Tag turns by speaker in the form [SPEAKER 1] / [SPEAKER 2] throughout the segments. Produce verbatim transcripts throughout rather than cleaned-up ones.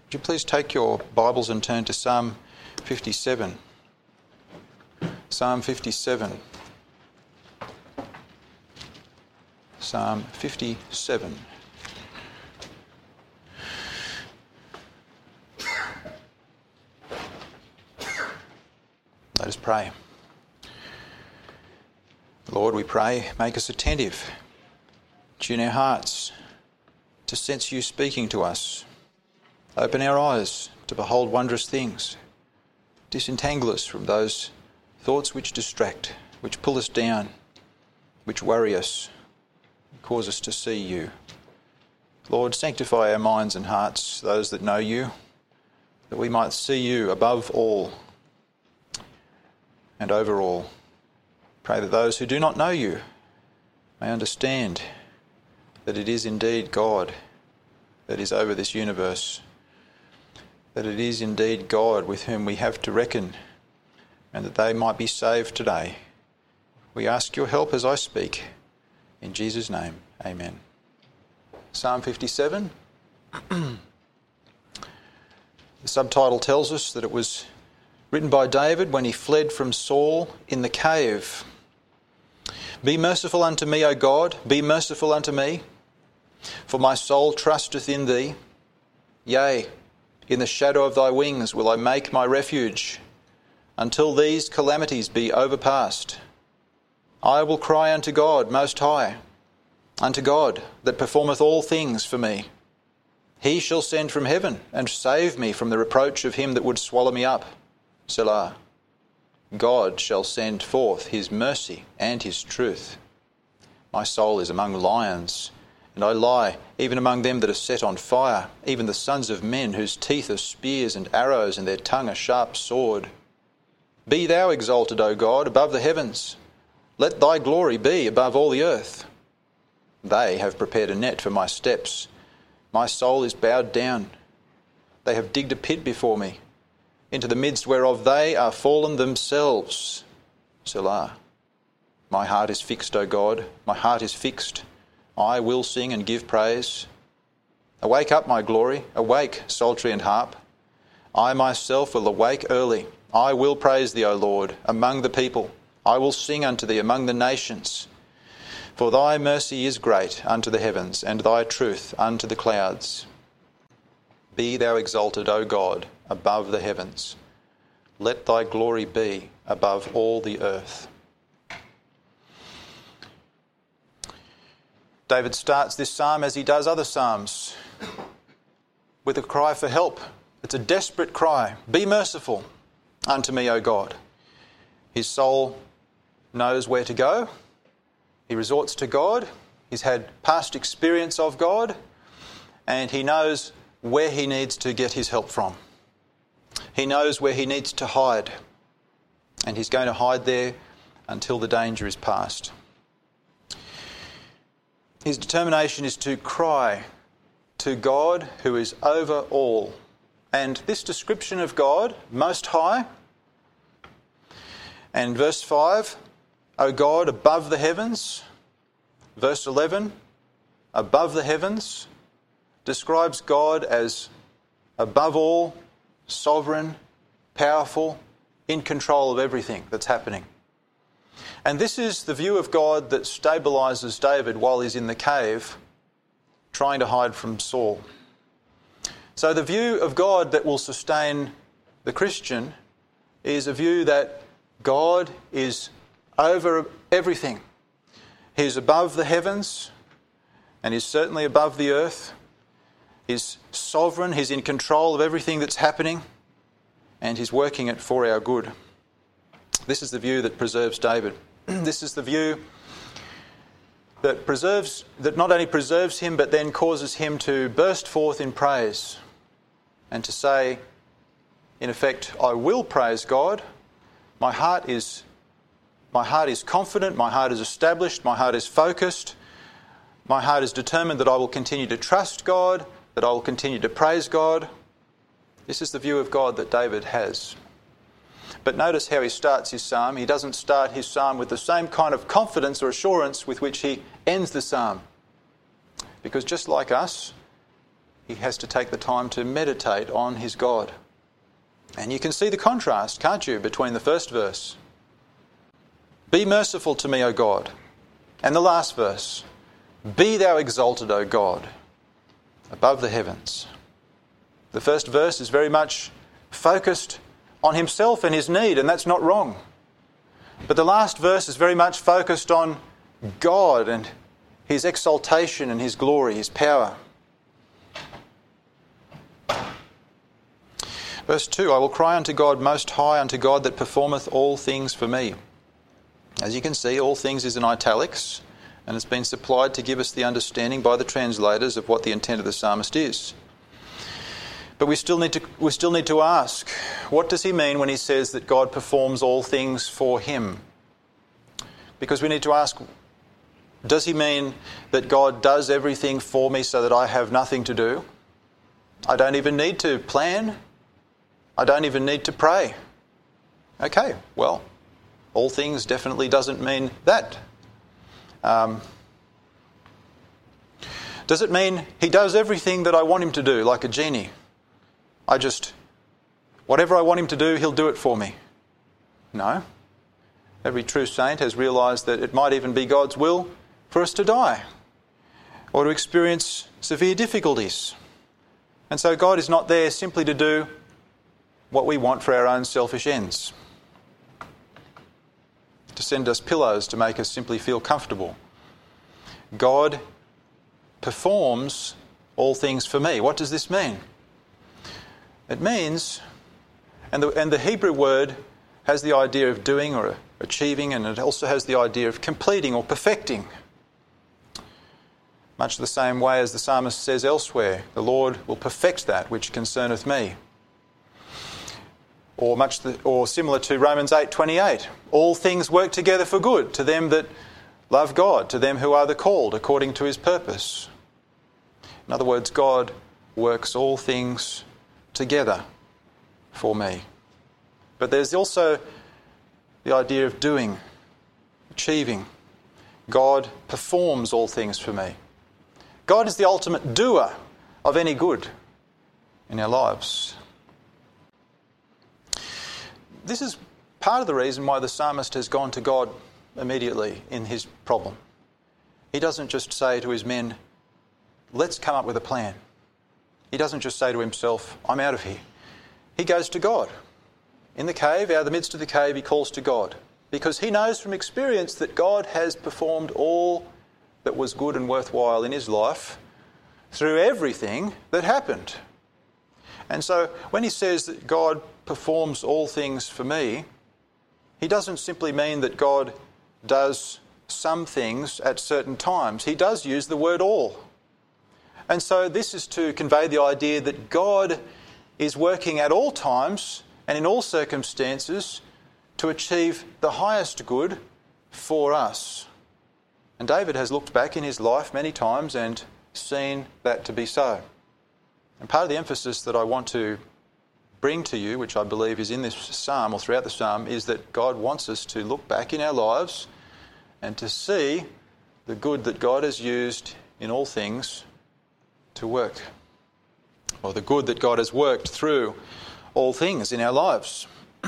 [SPEAKER 1] Would you please take your Bibles and turn to Psalm fifty-seven. Psalm fifty-seven. Psalm fifty-seven. Let us pray. Lord, we pray, make us attentive. Tune our hearts to sense you speaking to us. Open our eyes to behold wondrous things. Disentangle us from those thoughts which distract, which pull us down, which worry us, cause us to see you. Lord, sanctify our minds and hearts, those that know you, that we might see you above all and over all. Pray that those who do not know you may understand that it is indeed God that is over this universe, that it is indeed God with whom we have to reckon, and that they might be saved today. We ask your help as I speak. In Jesus' name, amen. Psalm fifty-seven. The subtitle tells us that it was written by David when he fled from Saul in the cave. Be merciful unto me, O God, be merciful unto me, for my soul trusteth in thee. Yea, in the shadow of thy wings will I make my refuge, until these calamities be overpast. I will cry unto God Most High, unto God that performeth all things for me. He shall send from heaven and save me from the reproach of him that would swallow me up. Selah. God shall send forth his mercy and his truth. My soul is among lions, and I lie even among them that are set on fire, even the sons of men whose teeth are spears and arrows, and their tongue a sharp sword. Be thou exalted, O God, above the heavens. Let thy glory be above all the earth. They have prepared a net for my steps. My soul is bowed down. They have digged a pit before me, into the midst whereof they are fallen themselves. Selah. My heart is fixed, O God, my heart is fixed. I will sing and give praise. Awake up, my glory, awake, psaltery and harp. I myself will awake early. I will praise thee, O Lord, among the people. I will sing unto thee among the nations. For thy mercy is great unto the heavens, and thy truth unto the clouds. Be thou exalted, O God, above the heavens. Let thy glory be above all the earth. David starts this psalm, as he does other psalms, with a cry for help. It's a desperate cry. Be merciful unto me, O God. His soul knows where to go. He resorts to God. He's had past experience of God, and he knows where he needs to get his help from. He knows where he needs to hide, and he's going to hide there until the danger is past. His determination is to cry to God who is over all. And this description of God, Most High, and verse five, O God above the heavens, verse eleven, above the heavens, describes God as above all, sovereign, powerful, in control of everything that's happening. And this is the view of God that stabilises David while he's in the cave, trying to hide from Saul. So the view of God that will sustain the Christian is a view that God is over everything. He's above the heavens, and he's certainly above the earth. He's sovereign, he's in control of everything that's happening, and he's working it for our good. This is the view that preserves David. This is the view that preserves, that not only preserves him, but then causes him to burst forth in praise and to say, in effect, I will praise God. My heart is, my heart is confident, my heart is established, my heart is focused, my heart is determined that I will continue to trust God, that I will continue to praise God. This is the view of God that David has. But notice how he starts his psalm. He doesn't start his psalm with the same kind of confidence or assurance with which he ends the psalm. Because just like us, he has to take the time to meditate on his God. And you can see the contrast, can't you, between the first verse, "Be merciful to me, O God," and the last verse, "Be thou exalted, O God, above the heavens." The first verse is very much focused on himself and his need, and that's not wrong. But the last verse is very much focused on God and his exaltation and his glory, his power. Verse two, "I will cry unto God most high, unto God that performeth all things for me." As you can see, all things is in italics, and it's been supplied to give us the understanding by the translators of what the intent of the psalmist is. But we still need to we still need to ask, what does he mean when he says that God performs all things for him? Because we need to ask, does he mean that God does everything for me so that I have nothing to do? I don't even need to plan. I don't even need to pray. Okay, well, all things definitely doesn't mean that. Um, does it mean he does everything that I want him to do, like a genie? I just, whatever I want him to do, he'll do it for me. No. Every true saint has realised that it might even be God's will for us to die or to experience severe difficulties. And so God is not there simply to do what we want for our own selfish ends, to send us pillows to make us simply feel comfortable. God performs all things for me. What does this mean? It means, and the, and the Hebrew word has the idea of doing or achieving, and it also has the idea of completing or perfecting. Much the same way as the psalmist says elsewhere, "The Lord will perfect that which concerneth me." Or much, the, or similar to Romans eight twenty-eight, "All things work together for good to them that love God, to them who are the called according to his purpose." In other words, God works all things together for me. But there's also the idea of doing, achieving. God performs all things for me. God is the ultimate doer of any good in our lives. This is part of the reason why the psalmist has gone to God immediately in his problem. He doesn't just say to his men, "Let's come up with a plan." He doesn't just say to himself, "I'm out of here." He goes to God. In the cave, out of the midst of the cave, he calls to God, because he knows from experience that God has performed all that was good and worthwhile in his life through everything that happened. And so when he says that God performs all things for me, he doesn't simply mean that God does some things at certain times. He does use the word all. And so this is to convey the idea that God is working at all times and in all circumstances to achieve the highest good for us. And David has looked back in his life many times and seen that to be so. And part of the emphasis that I want to bring to you, which I believe is in this psalm or throughout the psalm, is that God wants us to look back in our lives and to see the good that God has used in all things to work, or the good that God has worked through all things in our lives.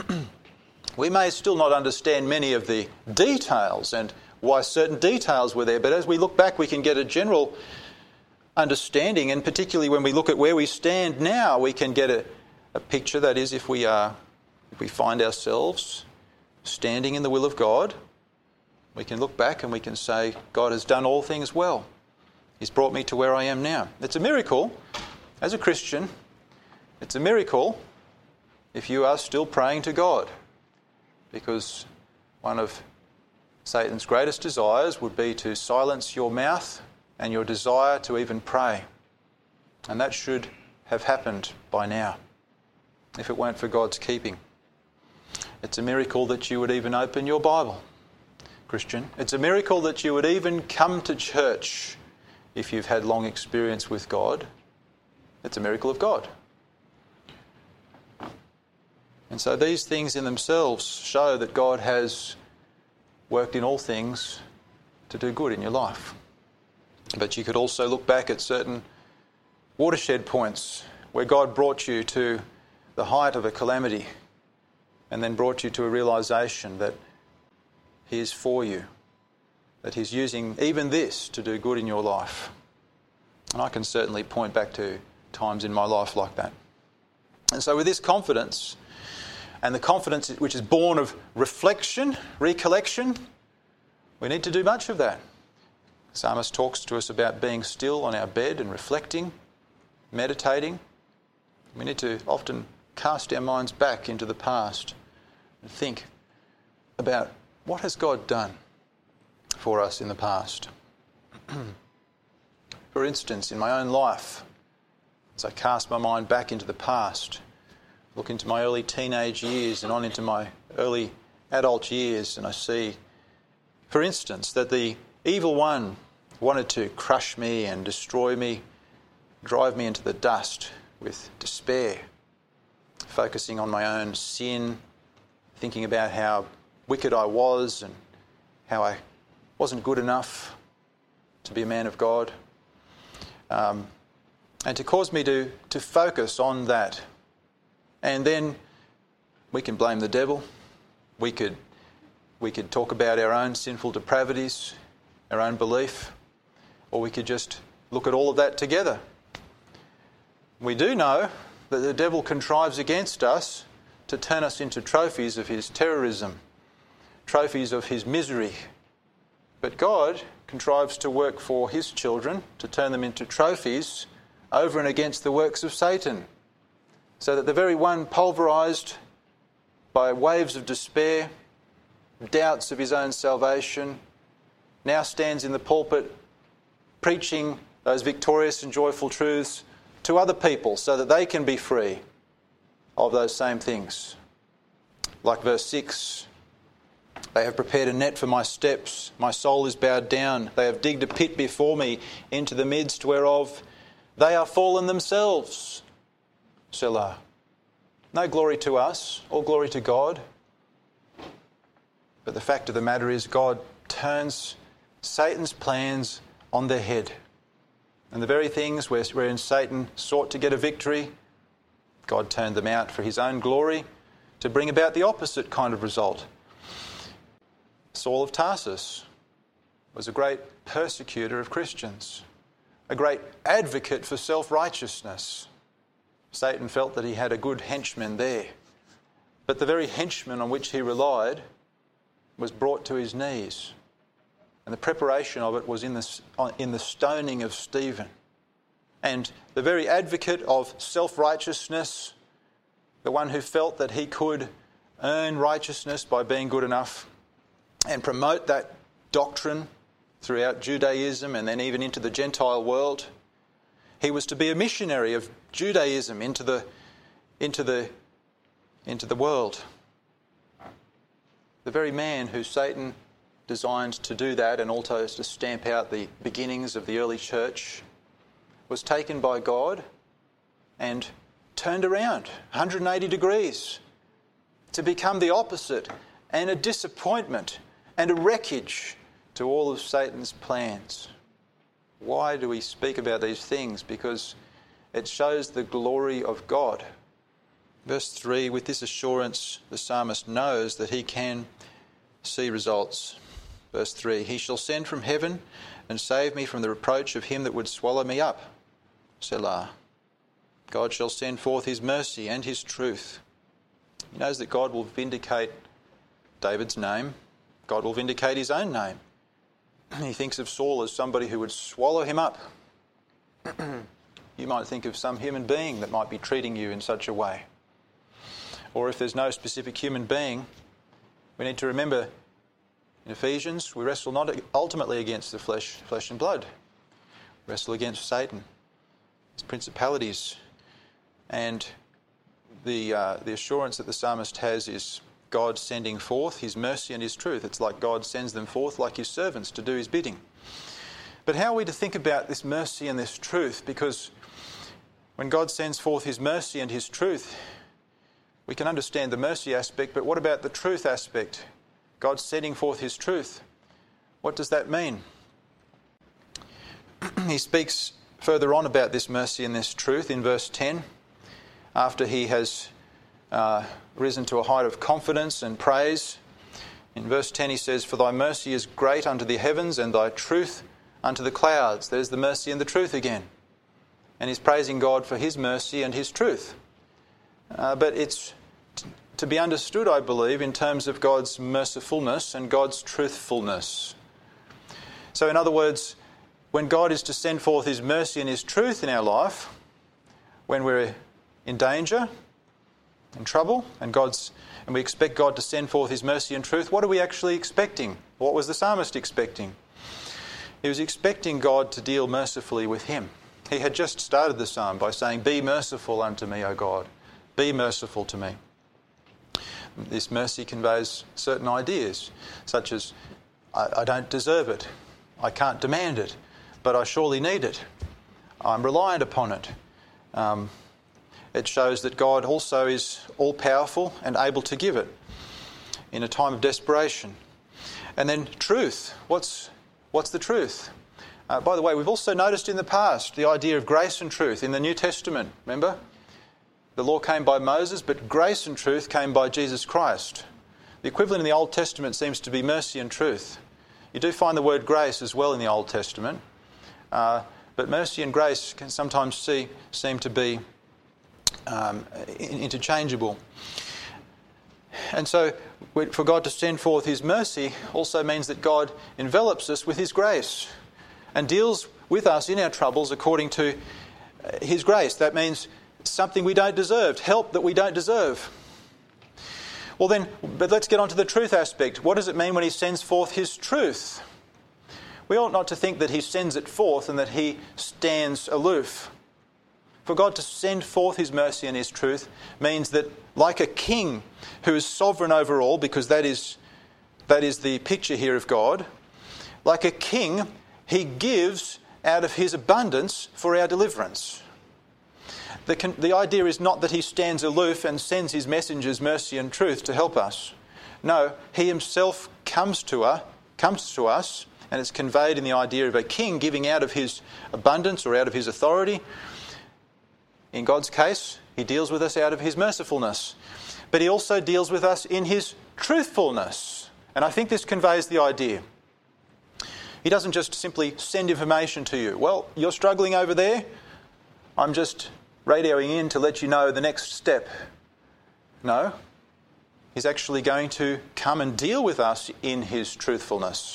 [SPEAKER 1] We may still not understand many of the details and why certain details were there, but as we look back we can get a general understanding, and particularly when we look at where we stand now, we can get a, a picture, that is, if we are, if we find ourselves standing in the will of God, we can look back and we can say, God has done all things well. He's brought me to where I am now. It's a miracle. As a Christian, it's a miracle if you are still praying to God, because one of Satan's greatest desires would be to silence your mouth and your desire to even pray. And that should have happened by now, if it weren't for God's keeping. It's a miracle that you would even open your Bible, Christian. It's a miracle that you would even come to church if you've had long experience with God. It's a miracle of God. And so these things in themselves show that God has worked in all things to do good in your life. But you could also look back at certain watershed points where God brought you to the height of a calamity and then brought you to a realisation that He is for you, that He's using even this to do good in your life. And I can certainly point back to times in my life like that. And so with this confidence, and the confidence which is born of reflection, recollection, we need to do much of that. The psalmist talks to us about being still on our bed and reflecting, meditating. We need to often cast our minds back into the past and think about what has God done for us in the past. For instance, in my own life, as I cast my mind back into the past, look into my early teenage years and on into my early adult years, and I see, for instance, that the evil one wanted to crush me and destroy me, drive me into the dust with despair, focusing on my own sin, thinking about how wicked I was and how I wasn't good enough to be a man of God. Um, and to cause me to, to focus on that. And then we can blame the devil. We could, we could talk about our own sinful depravities, our own belief, or we could just look at all of that together. We do know that the devil contrives against us to turn us into trophies of his terrorism, trophies of his misery. But God contrives to work for His children, to turn them into trophies over and against the works of Satan, so that the very one pulverised by waves of despair, doubts of his own salvation, now stands in the pulpit preaching those victorious and joyful truths to other people so that they can be free of those same things. Like verse six, they have prepared a net for my steps, my soul is bowed down, they have digged a pit before me, into the midst whereof they are fallen themselves. Selah. No glory to us, all glory to God. But the fact of the matter is God turns Satan's plans on their head. And the very things wherein Satan sought to get a victory, God turned them out for His own glory to bring about the opposite kind of result. Saul of Tarsus was a great persecutor of Christians, a great advocate for self-righteousness. Satan felt that he had a good henchman there, but the very henchman on which he relied was brought to his knees, and the preparation of it was in the, in the stoning of Stephen. And the very advocate of self-righteousness, the one who felt that he could earn righteousness by being good enough, and promote that doctrine throughout Judaism and then even into the Gentile world. He was to be a missionary of Judaism into the, into the, into the world. The very man who Satan designed to do that and also to stamp out the beginnings of the early church was taken by God and turned around one hundred eighty degrees to become the opposite and a disappointment and a wreckage to all of Satan's plans. Why do we speak about these things? Because it shows the glory of God. Verse three, with this assurance the psalmist knows that he can see results. Verse three, He shall send from heaven and save me from the reproach of him that would swallow me up. Selah. God shall send forth His mercy and His truth. He knows that God will vindicate David's name. God will vindicate His own name. He thinks of Saul as somebody who would swallow him up. You might think of some human being that might be treating you in such a way. Or if there's no specific human being, we need to remember in Ephesians, we wrestle not ultimately against the flesh, flesh and blood. We wrestle against Satan, his principalities. And the uh, the assurance that the psalmist has is God sending forth His mercy and His truth. It's like God sends them forth like His servants to do His bidding. But how are we to think about this mercy and this truth? Because when God sends forth His mercy and His truth, we can understand the mercy aspect, but what about the truth aspect? God sending forth His truth. What does that mean? He speaks further on about this mercy and this truth in verse ten, after he has uh, risen to a height of confidence and praise. In verse ten he says, "For thy mercy is great unto the heavens, and thy truth unto the clouds." There's the mercy and the truth again. And he's praising God for his mercy and his truth. Uh, but it's t- to be understood, I believe, in terms of God's mercifulness and God's truthfulness. So in other words, when God is to send forth his mercy and his truth in our life, when we're in danger, in trouble, and God's and we expect God to send forth his mercy and truth, what are we actually expecting? What was the psalmist expecting? He was expecting God to deal mercifully with him. He had just started the psalm by saying, "Be merciful unto me, O God. Be merciful to me." This mercy conveys certain ideas, such as, I, I don't deserve it. I can't demand it, but I surely need it. I'm reliant upon it. Um, it shows that God also is all-powerful and able to give it in a time of desperation. And then truth. What's, what's the truth? Uh, by the way, we've also noticed in the past the idea of grace and truth in the New Testament. Remember? The law came by Moses, but grace and truth came by Jesus Christ. The equivalent in the Old Testament seems to be mercy and truth. You do find the word grace as well in the Old Testament, uh, but mercy and grace can sometimes see, seem to be um, interchangeable. And so for God to send forth his mercy also means that God envelops us with his grace and deals with us in our troubles according to his grace. That means something we don't deserve, help that we don't deserve. Well then, but let's get on to the truth aspect. What does it mean when he sends forth his truth? We ought not to think that he sends it forth and that he stands aloof. For God to send forth his mercy and his truth means that, like a king who is sovereign over all, because that is, that is the picture here of God, like a king, he gives out of his abundance for our deliverance. The, con- the idea is not that he stands aloof and sends his messengers mercy and truth to help us. No, he himself comes to us, comes to us, and it's conveyed in the idea of a king giving out of his abundance or out of his authority. In God's case, he deals with us out of his mercifulness. But he also deals with us in his truthfulness. And I think this conveys the idea. He doesn't just simply send information to you. Well, you're struggling over there. I'm just radioing in to let you know the next step. No. He's actually going to come and deal with us in his truthfulness.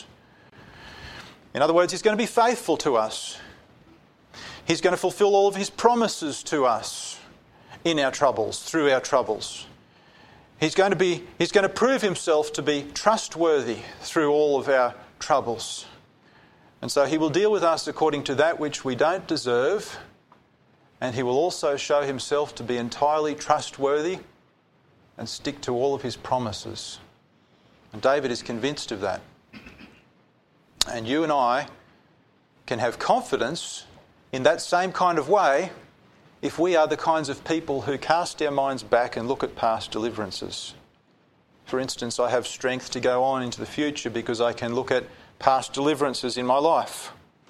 [SPEAKER 1] In other words, he's going to be faithful to us. He's going to fulfill all of his promises to us in our troubles, through our troubles. He's going to be, he's going to prove himself to be trustworthy through all of our troubles. And so he will deal with us according to that which we don't deserve, and he will also show himself to be entirely trustworthy and stick to all of his promises. And David is convinced of that. And you and I can have confidence in that same kind of way if we are the kinds of people who cast our minds back and look at past deliverances. For instance, I have strength to go on into the future because I can look at past deliverances in my life.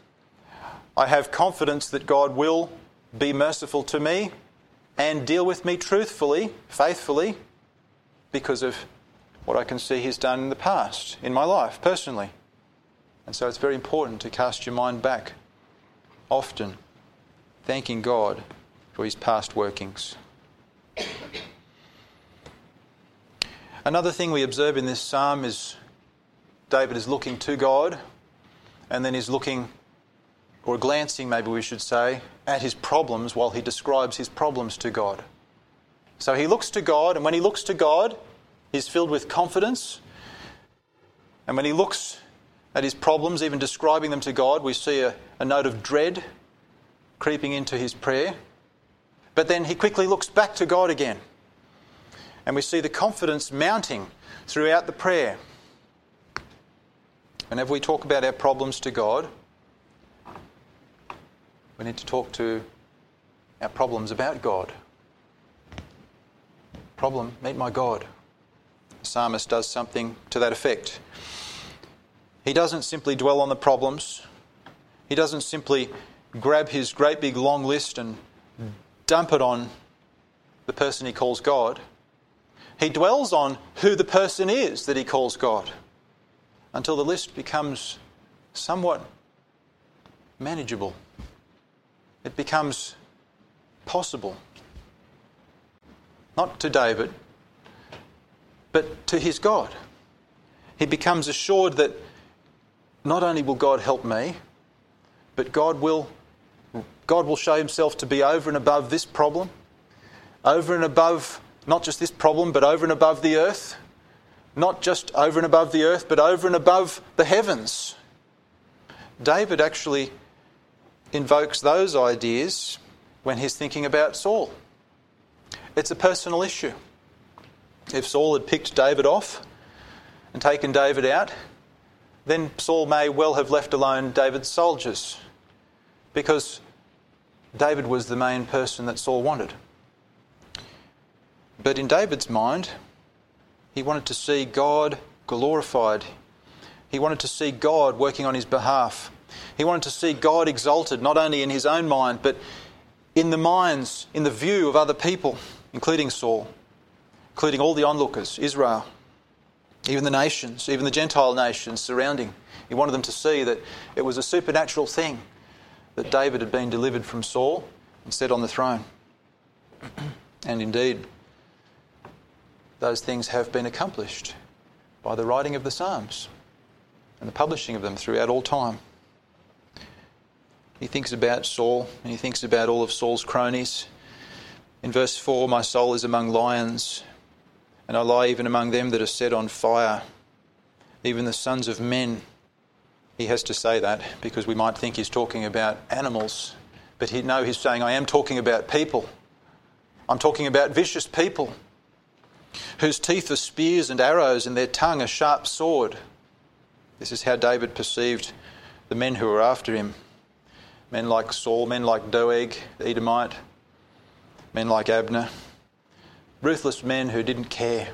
[SPEAKER 1] I have confidence that God will be merciful to me and deal with me truthfully, faithfully, because of what I can see he's done in the past, in my life, personally. And so it's very important to cast your mind back often, thanking God for his past workings. Another thing we observe in this psalm is David is looking to God, and then he's looking, or glancing maybe we should say, at his problems while he describes his problems to God. So he looks to God, and when he looks to God, he's filled with confidence. And when he looks at his problems, even describing them to God, we see a, a note of dread creeping into his prayer. But then he quickly looks back to God again. And we see the confidence mounting throughout the prayer. Whenever we talk about our problems to God, we need to talk to our problems about God. Problem, meet my God. The psalmist does something to that effect. He doesn't simply dwell on the problems. He doesn't simply grab his great big long list and dump it on the person he calls God. He dwells on who the person is that he calls God until the list becomes somewhat manageable. It becomes possible. Not to David, but to his God. He becomes assured that not only will God help me, but God will, God will show himself to be over and above this problem, over and above not just this problem, but over and above the earth, not just over and above the earth, but over and above the heavens. David actually invokes those ideas when he's thinking about Saul. It's a personal issue. If Saul had picked David off and taken David out, then Saul may well have left alone David's soldiers, because David was the main person that Saul wanted. But in David's mind, he wanted to see God glorified. He wanted to see God working on his behalf. He wanted to see God exalted, not only in his own mind, but in the minds, in the view of other people, including Saul, including all the onlookers, Israel, even the nations, even the Gentile nations surrounding. He wanted them to see that it was a supernatural thing that David had been delivered from Saul and set on the throne. And indeed, those things have been accomplished by the writing of the Psalms and the publishing of them throughout all time. He thinks about Saul and he thinks about all of Saul's cronies. In verse four, my soul is among lions, and I lie even among them that are set on fire, even the sons of men. He has to say that because we might think he's talking about animals, but he, no, he's saying, I am talking about people. I'm talking about vicious people whose teeth are spears and arrows and their tongue a sharp sword. This is how David perceived the men who were after him. Men like Saul, men like Doeg, the Edomite, men like Abner. Ruthless men who didn't care.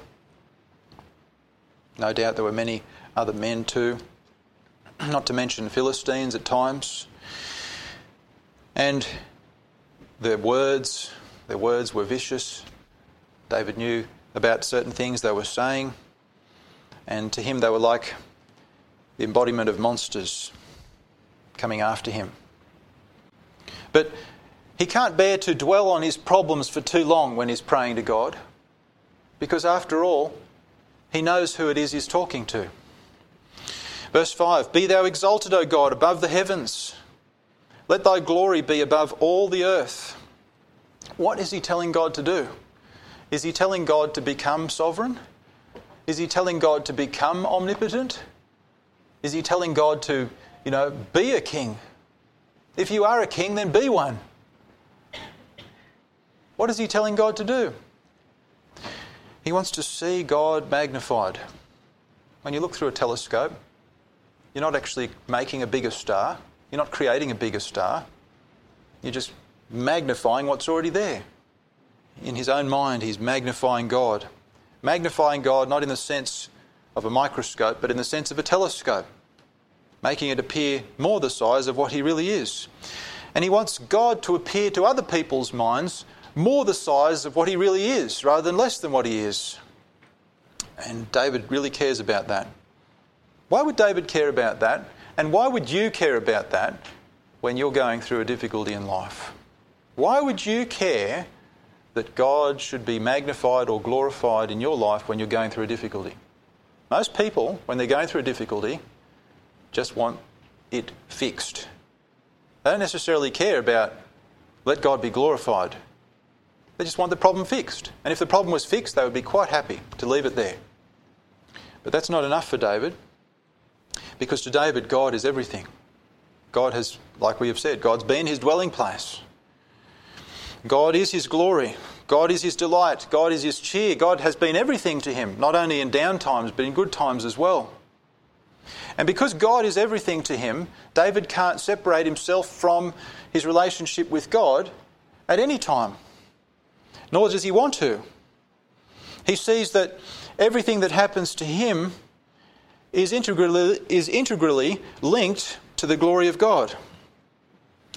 [SPEAKER 1] No doubt there were many other men too, not to mention Philistines at times. And their words, their words were vicious. David knew about certain things they were saying, and to him they were like the embodiment of monsters coming after him. But he can't bear to dwell on his problems for too long when he's praying to God, because after all, he knows who it is he's talking to. Verse five, be thou exalted, O God, above the heavens. Let thy glory be above all the earth. What is he telling God to do? Is he telling God to become sovereign? Is he telling God to become omnipotent? Is he telling God to, you know, be a king? If you are a king, then be one. What is he telling God to do? He wants to see God magnified. When you look through a telescope, you're not actually making a bigger star. You're not creating a bigger star. You're just magnifying what's already there. In his own mind, he's magnifying God. Magnifying God not in the sense of a microscope, but in the sense of a telescope, making it appear more the size of what he really is. And he wants God to appear to other people's minds more the size of what he really is, rather than less than what he is. And David really cares about that. Why would David care about that? And why would you care about that when you're going through a difficulty in life? Why would you care that God should be magnified or glorified in your life when you're going through a difficulty? Most people, when they're going through a difficulty, just want it fixed. They don't necessarily care about let God be glorified. They just want the problem fixed. And if the problem was fixed, they would be quite happy to leave it there. But that's not enough for David, because to David, God is everything. God has, like we have said, God's been his dwelling place. God is his glory. God is his delight. God is his cheer. God has been everything to him, not only in down times, but in good times as well. And because God is everything to him, David can't separate himself from his relationship with God at any time. Nor does he want to. He sees that everything that happens to him is integrally, is integrally linked to the glory of God.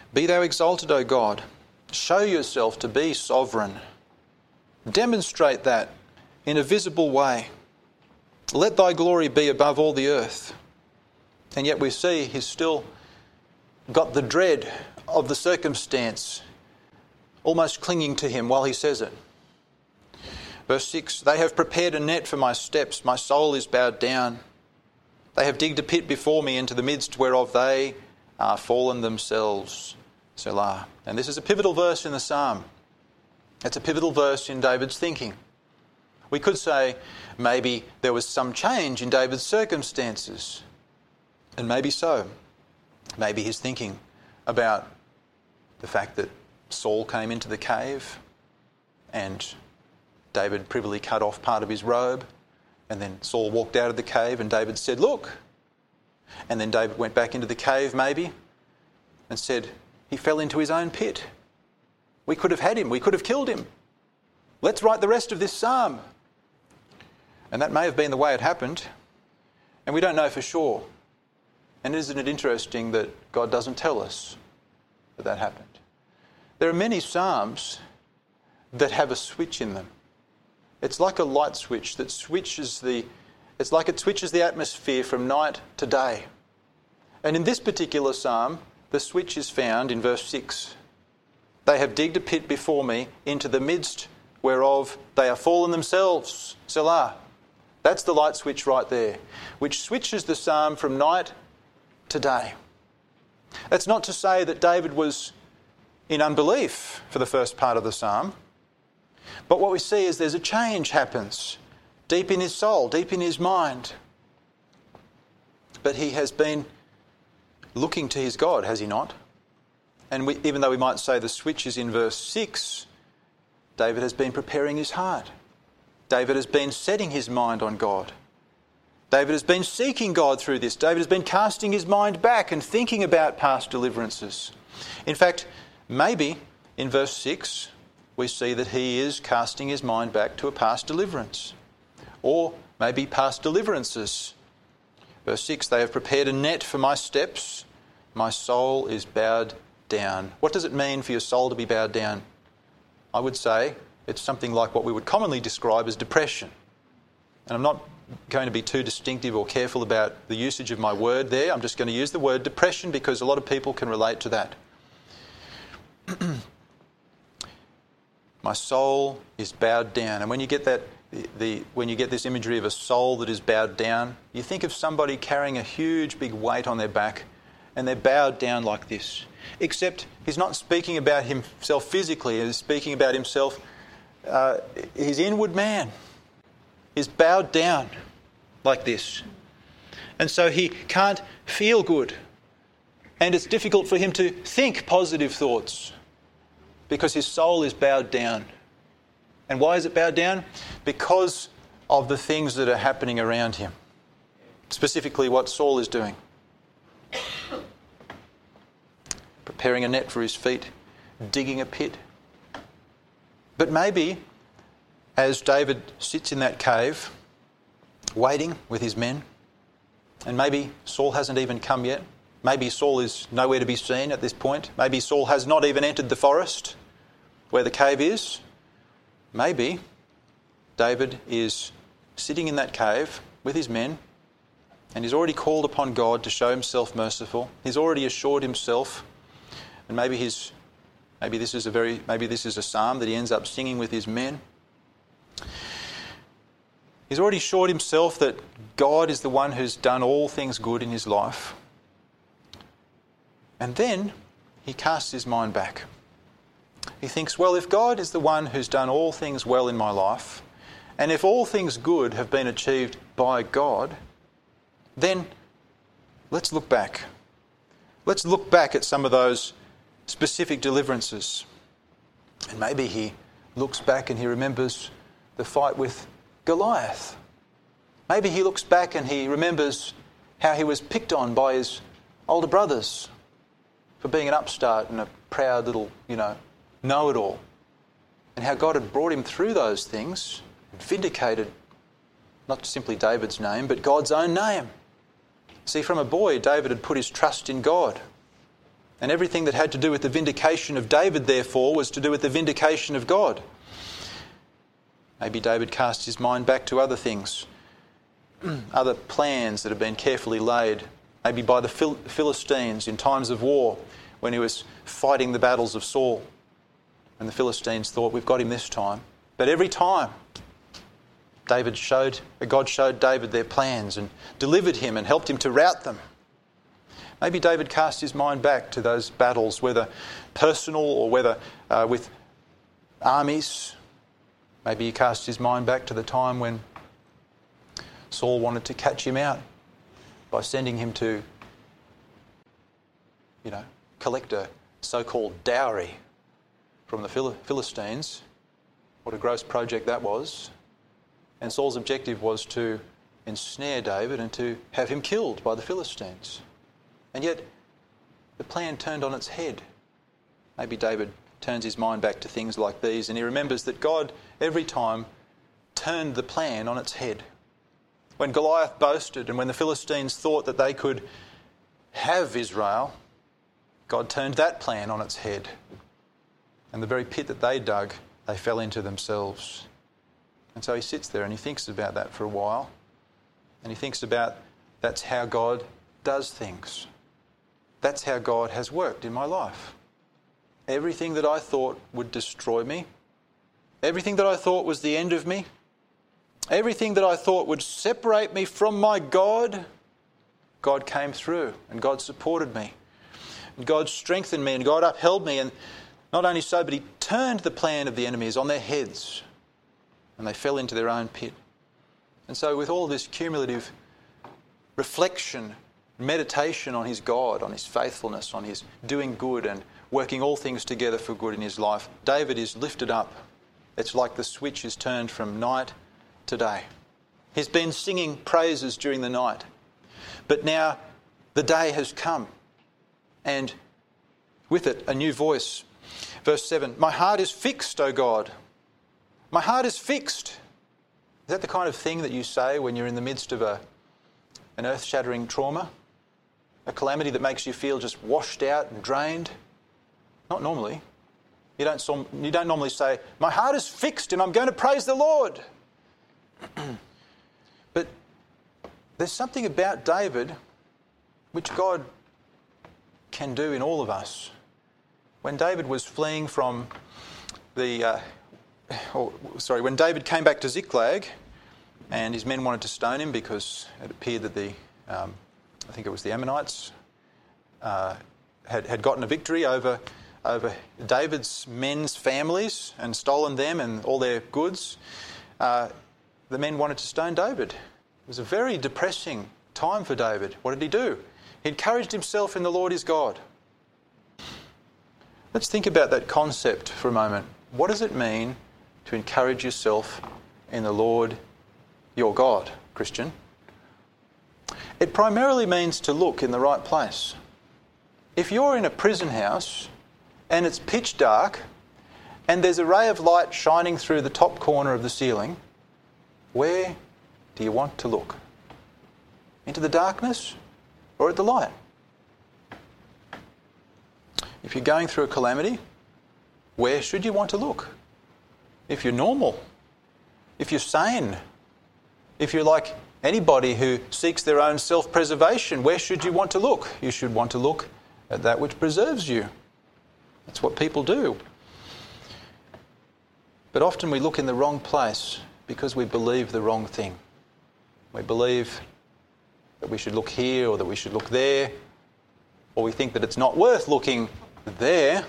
[SPEAKER 1] Be thou exalted, O God. Show yourself to be sovereign. Demonstrate that in a visible way. Let thy glory be above all the earth. And yet we see he's still got the dread of the circumstance almost clinging to him while he says it. Verse six, they have prepared a net for my steps, my soul is bowed down. They have digged a pit before me, into the midst whereof they are fallen themselves. Selah. And this is a pivotal verse in the psalm. It's a pivotal verse in David's thinking. We could say maybe there was some change in David's circumstances. And maybe so. Maybe he's thinking about the fact that Saul came into the cave and David privily cut off part of his robe, and then Saul walked out of the cave and David said, look. And then David went back into the cave maybe and said, he fell into his own pit. We could have had him. We could have killed him. Let's write the rest of this psalm. And that may have been the way it happened. And we don't know for sure. And isn't it interesting that God doesn't tell us that that happened? There are many psalms that have a switch in them. It's like a light switch that switches the, it's like it switches the atmosphere from night to day. And in this particular psalm, the switch is found in verse six. They have digged a pit before me, into the midst whereof they are fallen themselves. Selah. That's the light switch right there, which switches the psalm from night to day. That's not to say that David was in unbelief for the first part of the psalm. But what we see is there's a change happens deep in his soul, deep in his mind. But he has been looking to his God, has he not? And we, even though we might say the switch is in verse six, David has been preparing his heart. David has been setting his mind on God. David has been seeking God through this. David has been casting his mind back and thinking about past deliverances. In fact, maybe in verse six, we see that he is casting his mind back to a past deliverance. Or maybe past deliverances. Verse six, they have prepared a net for my steps. My soul is bowed down. What does it mean for your soul to be bowed down? I would say it's something like what we would commonly describe as depression. And I'm not going to be too distinctive or careful about the usage of my word there. I'm just going to use the word depression because a lot of people can relate to that. My soul is bowed down. And when you get that, the, the when you get this imagery of a soul that is bowed down, you think of somebody carrying a huge big weight on their back and they're bowed down like this. Except he's not speaking about himself physically, he's speaking about himself, uh, his inward man is bowed down like this. And so he can't feel good. And it's difficult for him to think positive thoughts because his soul is bowed down. And why is it bowed down? Because of the things that are happening around him. Specifically what Saul is doing. Preparing a net for his feet, digging a pit. But maybe as David sits in that cave, waiting with his men, and maybe Saul hasn't even come yet. Maybe Saul is nowhere to be seen at this point. Maybe Saul has not even entered the forest where the cave is. Maybe David is sitting in that cave with his men and he's already called upon God to show himself merciful. He's already assured himself, and maybe he's maybe this is a very maybe this is a psalm that he ends up singing with his men. He's already assured himself that God is the one who's done all things good in his life. And then he casts his mind back. He thinks, well, if God is the one who's done all things well in my life, and if all things good have been achieved by God, then let's look back. Let's look back at some of those specific deliverances. And maybe he looks back and he remembers the fight with Goliath. Maybe he looks back and he remembers how he was picked on by his older brothers for being an upstart and a proud little, you know, know-it-all. And how God had brought him through those things, vindicated not simply David's name, but God's own name. See, from a boy, David had put his trust in God. And everything that had to do with the vindication of David, therefore, was to do with the vindication of God. Maybe David cast his mind back to other things, other plans that had been carefully laid, maybe by the Phil- Philistines in times of war when he was fighting the battles of Saul. And the Philistines thought, we've got him this time. But every time, David showed, God showed David their plans and delivered him and helped him to rout them. Maybe David cast his mind back to those battles, whether personal or whether uh, with armies. Maybe he cast his mind back to the time when Saul wanted to catch him out by sending him to, you know, collect a so-called dowry from the Phil- Philistines. What a gross project that was. And Saul's objective was to ensnare David and to have him killed by the Philistines. And yet the plan turned on its head. Maybe David turns his mind back to things like these and he remembers that God every time turned the plan on its head. When Goliath boasted and when the Philistines thought that they could have Israel, God turned that plan on its head. And the very pit that they dug, they fell into themselves. And so he sits there and he thinks about that for a while. And he thinks about that's how God does things. That's how God has worked in my life. Everything that I thought would destroy me, everything that I thought was the end of me, everything that I thought would separate me from my God, God came through and God supported me. And God strengthened me and God upheld me. And not only so, but he turned the plan of the enemies on their heads and they fell into their own pit. And so with all this cumulative reflection, meditation on his God, on his faithfulness, on his doing good and working all things together for good in his life, David is lifted up. It's like the switch is turned from night to day. He's been singing praises during the night, but now the day has come, and with it a new voice. Verse seven, my heart is fixed, O God. My heart is fixed. Is that the kind of thing that you say when you're in the midst of a, an earth-shattering trauma? A calamity that makes you feel just washed out and drained? Not normally. You don't, you don't normally say, my heart is fixed and I'm going to praise the Lord. But there's something about David which God can do in all of us. When David was fleeing from the, uh, or, sorry, when David came back to Ziklag and his men wanted to stone him because it appeared that the, um, I think it was the Ammonites, uh, had, had gotten a victory over over David's men's families and stolen them and all their goods, uh, the men wanted to stone David. It was a very depressing time for David. What did he do? He encouraged himself in the Lord his God. Let's think about that concept for a moment. What does it mean to encourage yourself in the Lord your God, Christian? It primarily means to look in the right place. If you're in a prison house and it's pitch dark and there's a ray of light shining through the top corner of the ceiling, where do you want to look? Into the darkness or at the light? If you're going through a calamity, where should you want to look? If you're normal, if you're sane, if you're like anybody who seeks their own self-preservation, where should you want to look? You should want to look at that which preserves you. That's what people do. But often we look in the wrong place because we believe the wrong thing. We believe that we should look here or that we should look there, or we think that it's not worth looking there.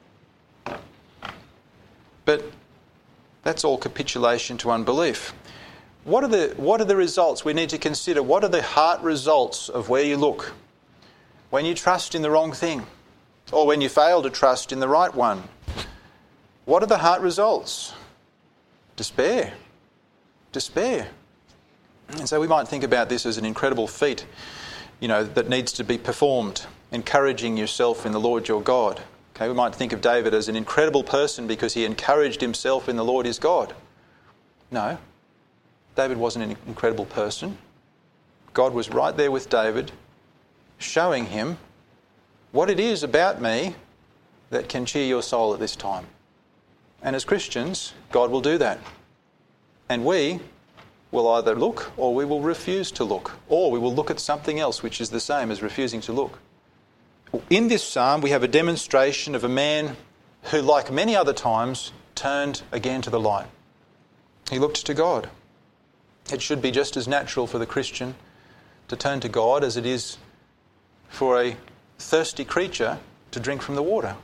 [SPEAKER 1] But that's all capitulation to unbelief. What are the, what are the results we need to consider? What are the heart results of where you look when you trust in the wrong thing? Or when you fail to trust in the right one? What are the heart results? Despair. Despair. And so we might think about this as an incredible feat, you know, that needs to be performed, encouraging yourself in the Lord your God. Okay, we might think of David as an incredible person because he encouraged himself in the Lord his God. No, David wasn't an incredible person. God was right there with David, showing him what it is about me that can cheer your soul at this time. And as Christians, God will do that. And we will either look or we will refuse to look, or we will look at something else which is the same as refusing to look. In this psalm, we have a demonstration of a man who, like many other times, turned again to the light. He looked to God. It should be just as natural for the Christian to turn to God as it is for a thirsty creature to drink from the water.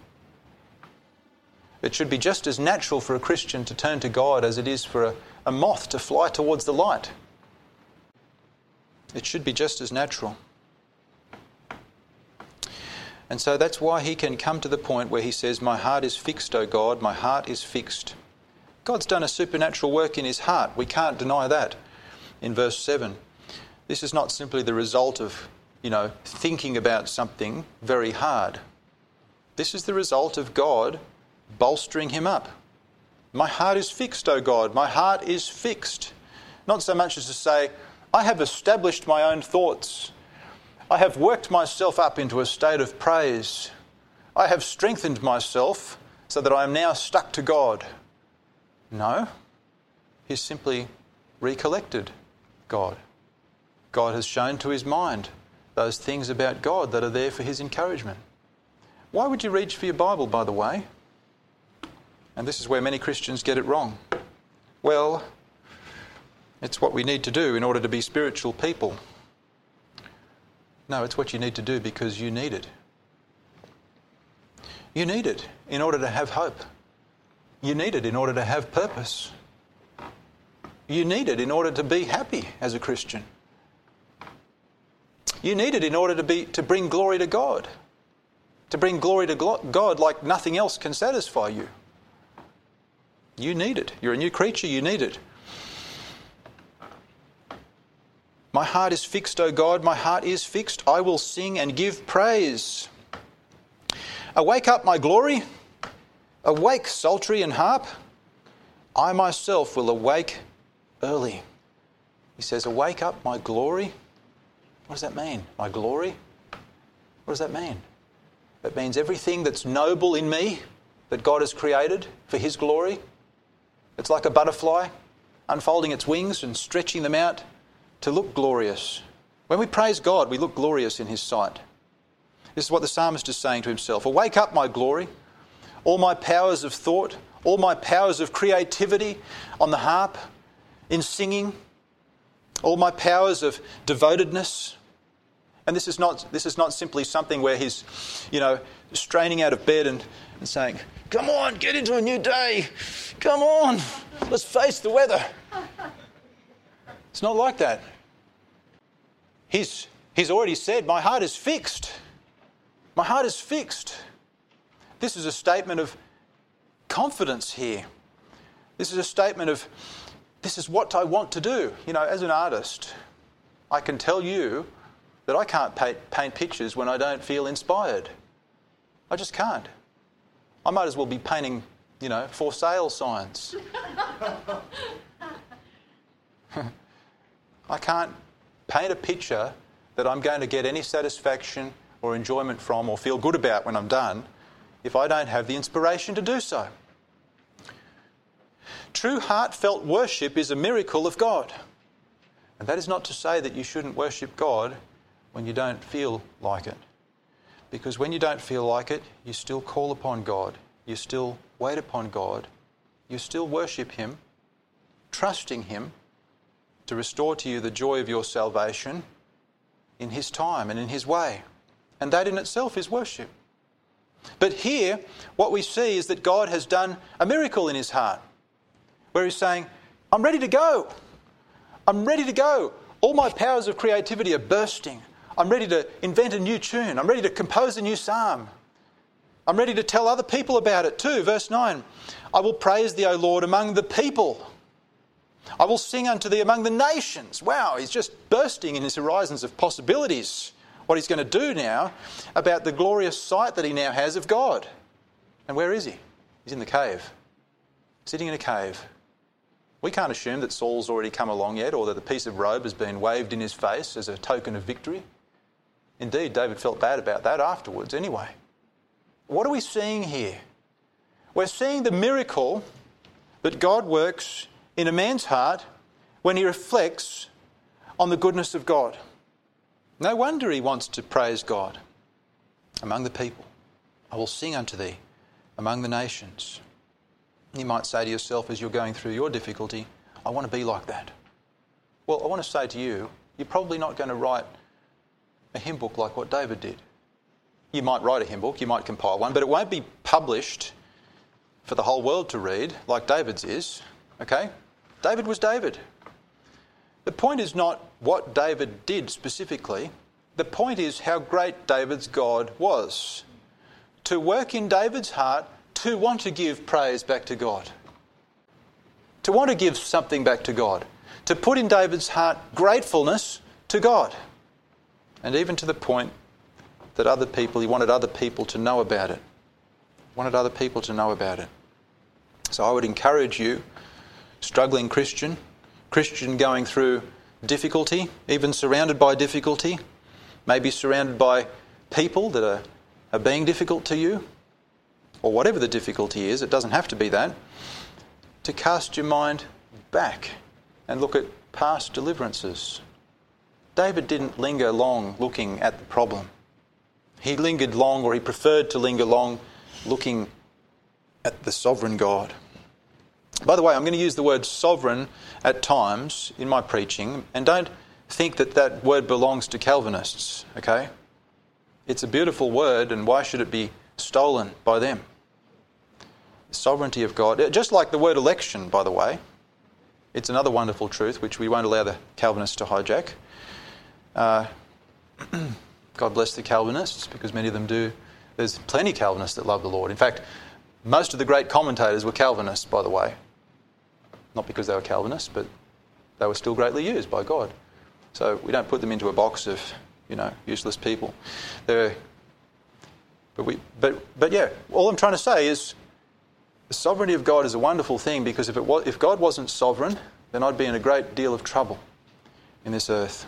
[SPEAKER 1] It should be just as natural for a Christian to turn to God as it is for a, a moth to fly towards the light. It should be just as natural. And so that's why he can come to the point where he says, my heart is fixed, O God, my heart is fixed. God's done a supernatural work in his heart. We can't deny that. In verse seven, this is not simply the result of, you know, thinking about something very hard. This is the result of God bolstering him up. My heart is fixed, O God, my heart is fixed. Not so much as to say, I have established my own thoughts. I have worked myself up into a state of praise. I have strengthened myself so that I am now stuck to God. No, he's simply recollected God. God has shown to his mind those things about God that are there for his encouragement. Why would you reach for your Bible, by the way? And this is where many Christians get it wrong. Well, it's what we need to do in order to be spiritual people. No, it's what you need to do because you need it. You need it in order to have hope. You need it in order to have purpose. You need it in order to be happy as a Christian. You need it in order to be to bring glory to God. To bring glory to God like nothing else can satisfy you. You need it. You're a new creature, you need it. My heart is fixed, O God, my heart is fixed. I will sing and give praise. Awake up, my glory. Awake, psaltery and harp. I myself will awake early. He says, awake up, my glory. What does that mean? My glory? What does that mean? It means everything that's noble in me that God has created for his glory. It's like a butterfly unfolding its wings and stretching them out to look glorious. When we praise God, we look glorious in his sight. This is what the psalmist is saying to himself. Awake up, my glory. All my powers of thought, all my powers of creativity on the harp, in singing, all my powers of devotedness. And this is not this is not simply something where he's, you know, straining out of bed and, and saying, come on, get into a new day. Come on, let's face the weather. It's not like that. He's, he's already said, my heart is fixed. My heart is fixed. This is a statement of confidence here. This is a statement of, this is what I want to do. You know, as an artist, I can tell you that I can't paint, paint pictures when I don't feel inspired. I just can't. I might as well be painting, you know, for sale signs. I can't paint a picture that I'm going to get any satisfaction or enjoyment from or feel good about when I'm done if I don't have the inspiration to do so. True heartfelt worship is a miracle of God. And that is not to say that you shouldn't worship God when you don't feel like it. Because when you don't feel like it, you still call upon God. You still wait upon God. You still worship him, trusting him to restore to you the joy of your salvation in his time and in his way. And that in itself is worship. But here, what we see is that God has done a miracle in his heart, where he's saying, I'm ready to go. I'm ready to go. All my powers of creativity are bursting. I'm ready to invent a new tune. I'm ready to compose a new psalm. I'm ready to tell other people about it too. Verse nine, I will praise thee, O Lord, among the people. I will sing unto thee among the nations. Wow, he's just bursting in his horizons of possibilities. What he's going to do now about the glorious sight that he now has of God. And where is he? He's in the cave. Sitting in a cave. We can't assume that Saul's already come along yet, or that the piece of robe has been waved in his face as a token of victory. Indeed, David felt bad about that afterwards anyway. What are we seeing here? We're seeing the miracle that God works in a man's heart when he reflects on the goodness of God. No wonder he wants to praise God among the people. I will sing unto thee among the nations. You might say to yourself as you're going through your difficulty, I want to be like that. Well, I want to say to you, you're probably not going to write a hymn book like what David did. You might write a hymn book, you might compile one, but it won't be published for the whole world to read like David's is. Okay? David was David. The point is not what David did specifically. The point is how great David's God was. To work in David's heart, to want to give praise back to God. To want to give something back to God. To put in David's heart gratefulness to God. And even to the point that other people, he wanted other people to know about it. Wanted other people to know about it. So I would encourage you, struggling Christian, Christian going through difficulty, even surrounded by difficulty, maybe surrounded by people that are, are being difficult to you, or whatever the difficulty is, it doesn't have to be that, to cast your mind back and look at past deliverances. David didn't linger long looking at the problem. He lingered long, or he preferred to linger long, looking at the sovereign God. By the way, I'm going to use the word sovereign at times in my preaching, and don't think that that word belongs to Calvinists, okay? It's a beautiful word, and why should it be stolen by them? The sovereignty of God, just like the word election, by the way. It's another wonderful truth which we won't allow the Calvinists to hijack. Uh, God bless the Calvinists, because many of them do. There's plenty of Calvinists that love the Lord. In fact, most of the great commentators were Calvinists, by the way. Not because they were Calvinists, but they were still greatly used by God. So we don't put them into a box of, you know, useless people. They're, but we, but but yeah, all I'm trying to say is the sovereignty of God is a wonderful thing, because if it was, if God wasn't sovereign, then I'd be in a great deal of trouble in this earth.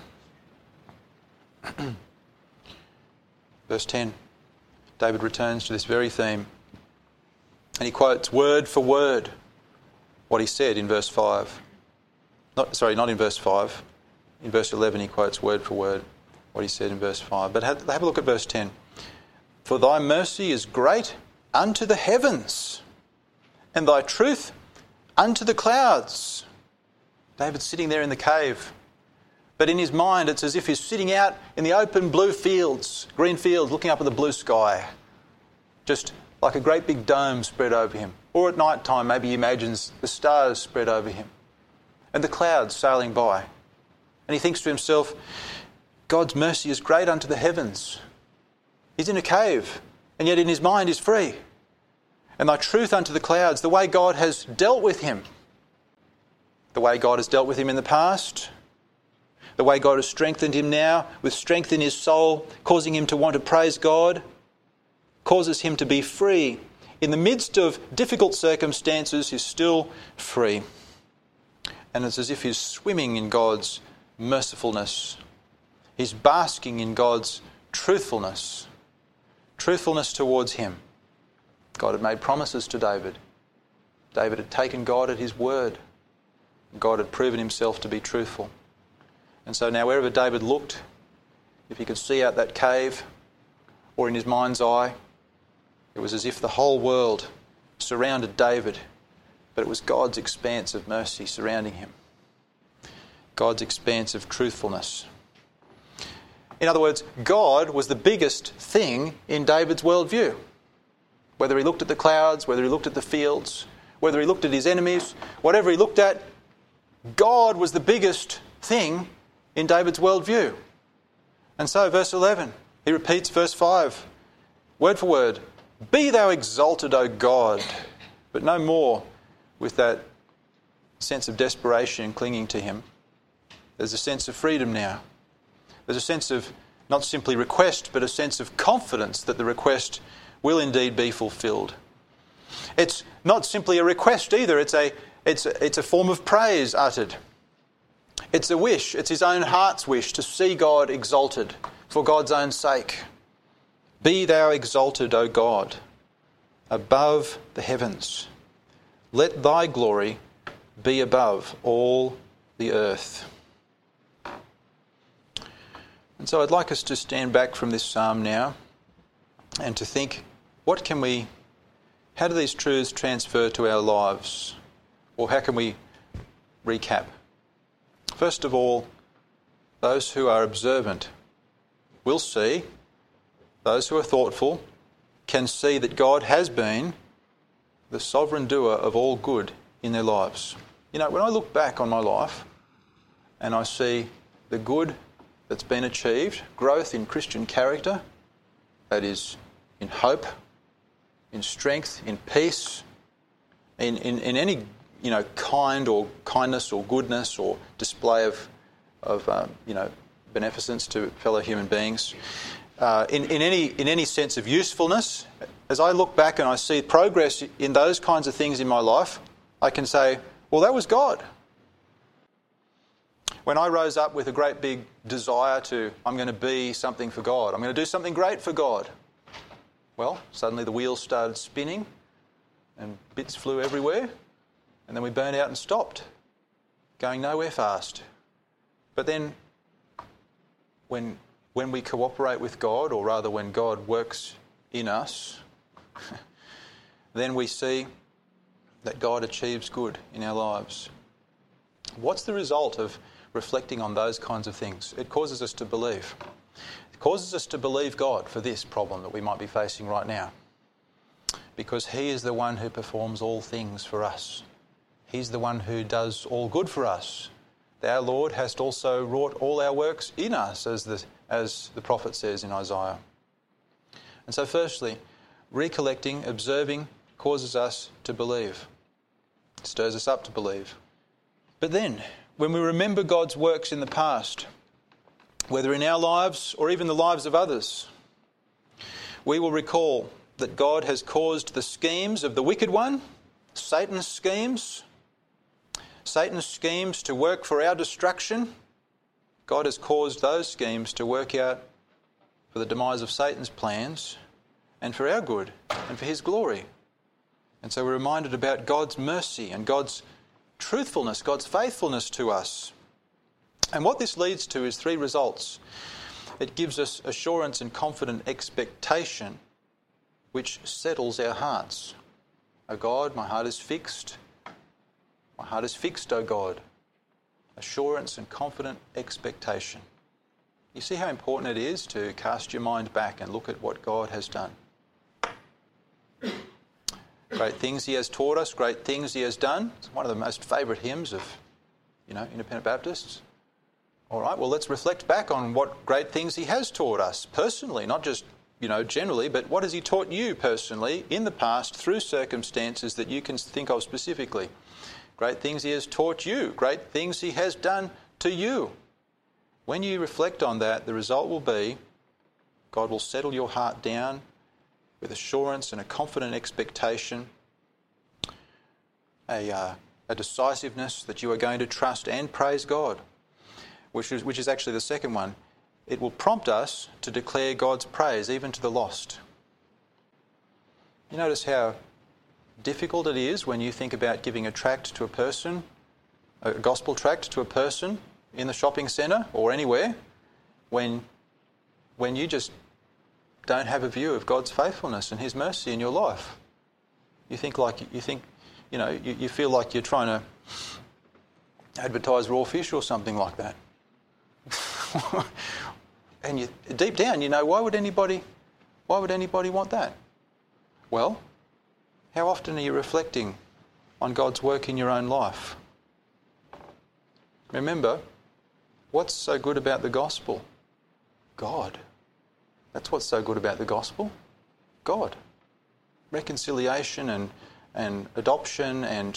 [SPEAKER 1] Verse ten, David returns to this very theme, and he quotes word for word what he said in verse five. Not, sorry, not in verse five. In verse eleven he quotes word for word what he said in verse five. But have, have a look at verse ten. For thy mercy is great unto the heavens, and thy truth unto the clouds. David's sitting there in the cave. But in his mind, it's as if he's sitting out in the open blue fields, green fields, looking up at the blue sky. Just like a great big dome spread over him. Or at night time, maybe he imagines the stars spread over him and the clouds sailing by. And he thinks to himself, God's mercy is great unto the heavens. He's in a cave, and yet in his mind he's free. And thy truth unto the clouds, the way God has dealt with him. The way God has dealt with him in the past. The way God has strengthened him now, with strength in his soul, causing him to want to praise God, causes him to be free. In the midst of difficult circumstances, he's still free. And it's as if he's swimming in God's mercifulness. He's basking in God's truthfulness. Truthfulness towards him. God had made promises to David. David had taken God at his word. God had proven himself to be truthful. And so now wherever David looked, if he could see out that cave or in his mind's eye, it was as if the whole world surrounded David, but it was God's expanse of mercy surrounding him. God's expanse of truthfulness. In other words, God was the biggest thing in David's worldview. Whether he looked at the clouds, whether he looked at the fields, whether he looked at his enemies, whatever he looked at, God was the biggest thing in David's worldview. And so, verse eleven, he repeats verse five, word for word, be thou exalted, O God, but no more with that sense of desperation clinging to him. There's a sense of freedom now. There's a sense of not simply request, but a sense of confidence that the request will indeed be fulfilled. It's not simply a request either, it's a, it's a, it's a form of praise uttered. It's a wish, it's his own heart's wish to see God exalted, for God's own sake. Be thou exalted, O God, above the heavens. Let thy glory be above all the earth. And so I'd like us to stand back from this psalm now and to think, what can we, how do these truths transfer to our lives? Or how can we recap? First of all, those who are observant will see, those who are thoughtful can see that God has been the sovereign doer of all good in their lives. You know, when I look back on my life and I see the good that's been achieved, growth in Christian character, that is in hope, in strength, in peace, in, in, in any, you know, kind or kindness or goodness or display of, of um, you know, beneficence to fellow human beings, uh, in, in, any, in any sense of usefulness, as I look back and I see progress in those kinds of things in my life, I can say, well, that was God. When I rose up with a great big desire to, I'm going to be something for God, I'm going to do something great for God, well, suddenly the wheels started spinning and bits flew everywhere, and then we burned out and stopped, going nowhere fast. But then when, when we cooperate with God, or rather when God works in us, then we see that God achieves good in our lives. What's the result of reflecting on those kinds of things? It causes us to believe. It causes us to believe God for this problem that we might be facing right now. Because He is the one who performs all things for us. He's the one who does all good for us. Thou, Lord, hast also wrought all our works in us, as the, as the prophet says in Isaiah. And so firstly, recollecting, observing, causes us to believe. It stirs us up to believe. But then, when we remember God's works in the past, whether in our lives or even the lives of others, we will recall that God has caused the schemes of the wicked one, Satan's schemes, Satan's schemes to work for our destruction. God has caused those schemes to work out for the demise of Satan's plans and for our good and for His glory. And so we're reminded about God's mercy and God's truthfulness, God's faithfulness to us. And what this leads to is three results. It gives us assurance and confident expectation, which settles our hearts. O God, my heart is fixed. My heart is fixed, O God. Assurance and confident expectation. You see how important it is to cast your mind back and look at what God has done. Great things He has taught us, great things He has done. It's one of the most favourite hymns of, you know, independent Baptists. All right, well, let's reflect back on what great things He has taught us personally, not just, you know, generally, but what has He taught you personally in the past through circumstances that you can think of specifically. Great things He has taught you, great things He has done to you. When you reflect on that, the result will be God will settle your heart down with assurance and a confident expectation, a, uh, a decisiveness that you are going to trust and praise God, which is, which is actually the second one. It will prompt us to declare God's praise even to the lost. You notice how difficult it is when you think about giving a tract to a person, a gospel tract to a person in the shopping centre or anywhere, when, when you just don't have a view of God's faithfulness and His mercy in your life. You think like you think, you know, you, you feel like you're trying to advertise raw fish or something like that. And you, deep down, you know, why would anybody, why would anybody want that? Well, how often are you reflecting on God's work in your own life? Remember, what's so good about the gospel? God. That's what's so good about the gospel. God. Reconciliation and and adoption and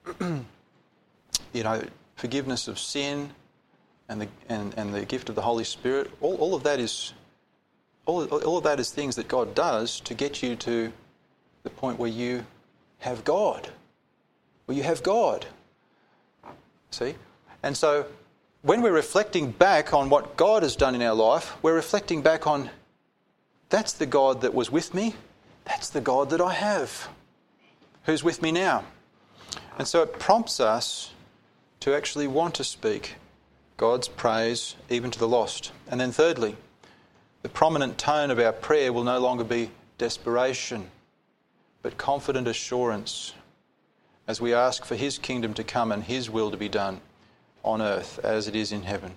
[SPEAKER 1] you know, forgiveness of sin and the and, and the gift of the Holy Spirit. All all of that is all all of that is things that God does to get you to the point where you have God. Where you have God. See? And so when we're reflecting back on what God has done in our life, we're reflecting back on, that's the God that was with me, that's the God that I have, who's with me now. And so it prompts us to actually want to speak God's praise even to the lost. And then thirdly, the prominent tone of our prayer will no longer be desperation, but confident assurance as we ask for His kingdom to come and His will to be done on earth as it is in heaven.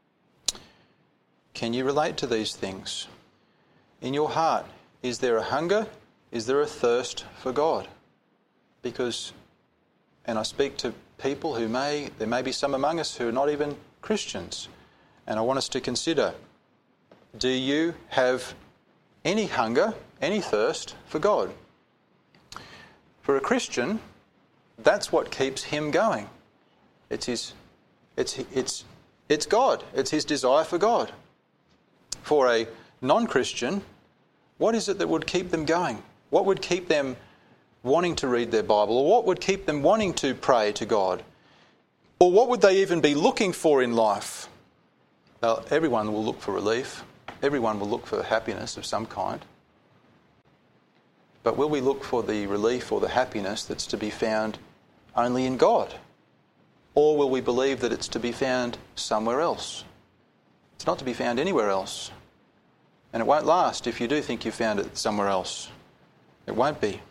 [SPEAKER 1] Can you relate to these things? In your heart, is there a hunger? Is there a thirst for God? Because, and I speak to people who may, there may be some among us who are not even Christians, and I want us to consider, do you have any hunger, any thirst for God? For a Christian, that's what keeps him going. It's his, it's, it's, it's God. It's his desire for God. For a non-Christian, what is it that would keep them going? What would keep them wanting to read their Bible? Or what would keep them wanting to pray to God? Or what would they even be looking for in life? Well, everyone will look for relief. Everyone will look for happiness of some kind. But will we look for the relief or the happiness that's to be found only in God? Or will we believe that it's to be found somewhere else? It's not to be found anywhere else. And it won't last if you do think you've found it somewhere else. It won't be.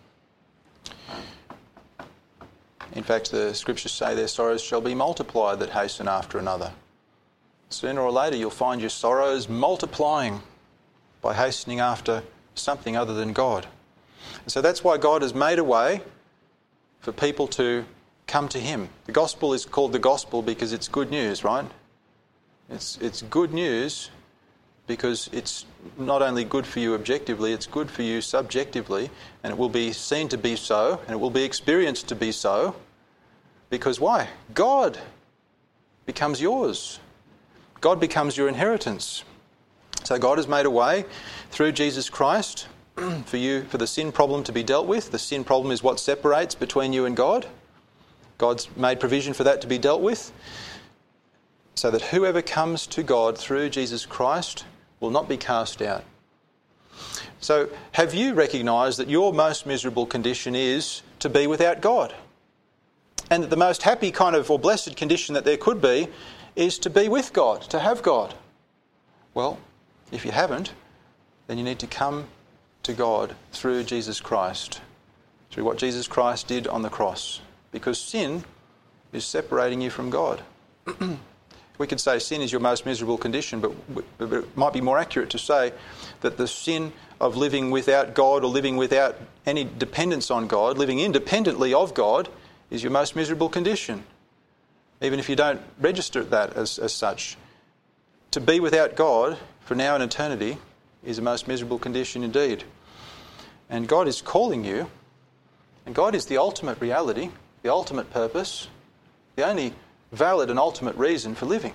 [SPEAKER 1] In fact, the scriptures say their sorrows shall be multiplied that hasten after another. Sooner or later you'll find your sorrows multiplying by hastening after something other than God. And so that's why God has made a way for people to come to Him. The gospel is called the gospel because it's good news, right? It's, it's good news because it's not only good for you objectively, it's good for you subjectively, and it will be seen to be so, and it will be experienced to be so. Because why? God becomes yours. God becomes your inheritance. So God has made a way through Jesus Christ for you, for the sin problem to be dealt with. The sin problem is what separates between you and God. God's made provision for that to be dealt with, so that whoever comes to God through Jesus Christ will not be cast out. So have you recognised that your most miserable condition is to be without God? And that the most happy kind of, or blessed condition that there could be is to be with God, to have God? Well, if you haven't, then you need to come to God through Jesus Christ, through what Jesus Christ did on the cross. Because sin is separating you from God. We could say sin is your most miserable condition, but it might be more accurate to say that the sin of living without God, or living without any dependence on God, living independently of God, is your most miserable condition. Even if you don't register that as, as such. To be without God for now and eternity is a most miserable condition indeed. And God is calling you, and God is the ultimate reality, the ultimate purpose, the only valid and ultimate reason for living.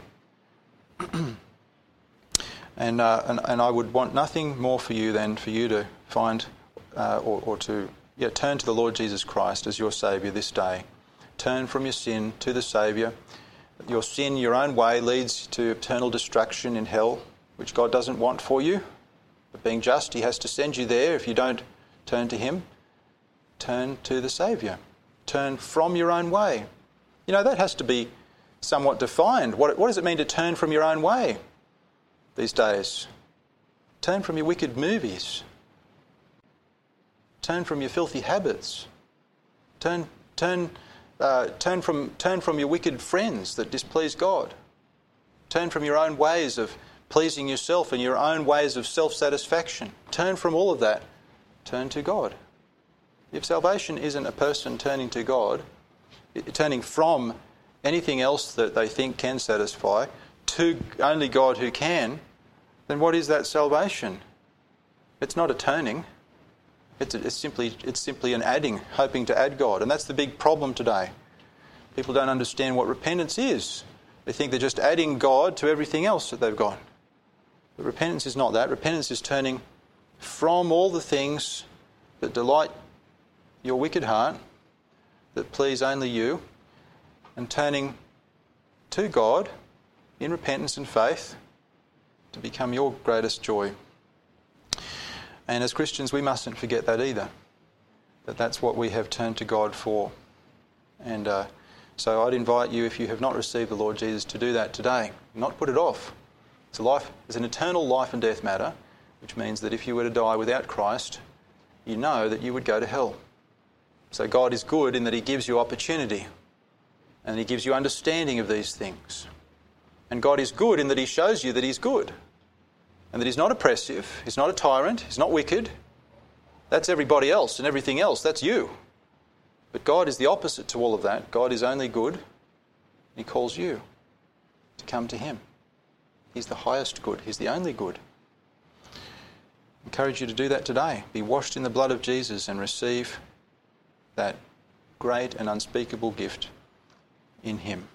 [SPEAKER 1] and, uh, and and I would want nothing more for you than for you to find uh, or, or to yeah, turn to the Lord Jesus Christ as your Saviour this day. Turn from your sin to the Saviour. Your sin, your own way, leads to eternal destruction in hell, which God doesn't want for you. But being just, He has to send you there if you don't turn to Him. Turn to the Saviour. Turn from your own way. You know, that has to be somewhat defined. What, what does it mean to turn from your own way these days? Turn from your wicked movies. Turn from your filthy habits. Turn, turn, uh, turn from, turn from your wicked friends that displease God. Turn from your own ways of pleasing yourself and your own ways of self-satisfaction. Turn from all of that. Turn to God. If salvation isn't a person turning to God, turning from anything else that they think can satisfy to only God who can, then what is that salvation? It's not a turning. It's, it's simply it's simply an adding, hoping to add God. And that's the big problem today. People don't understand what repentance is. They think they're just adding God to everything else that they've got. But repentance is not that. Repentance is turning from all the things that delight your wicked heart, that please only you, and turning to God in repentance and faith to become your greatest joy. And as Christians, we mustn't forget that either, that that's what we have turned to God for. And uh, so I'd invite you, if you have not received the Lord Jesus, to do that today, not put it off. It's a life, it's an eternal life and death matter, which means that if you were to die without Christ, you know that you would go to hell. So God is good in that he gives you opportunity and he gives you understanding of these things. And God is good in that he shows you that he's good and that he's not oppressive, he's not a tyrant, he's not wicked. That's everybody else and everything else, that's you. But God is the opposite to all of that. God is only good. He calls you to come to him. He's the highest good. He's the only good. I encourage you to do that today. Be washed in the blood of Jesus and receive that great and unspeakable gift in him.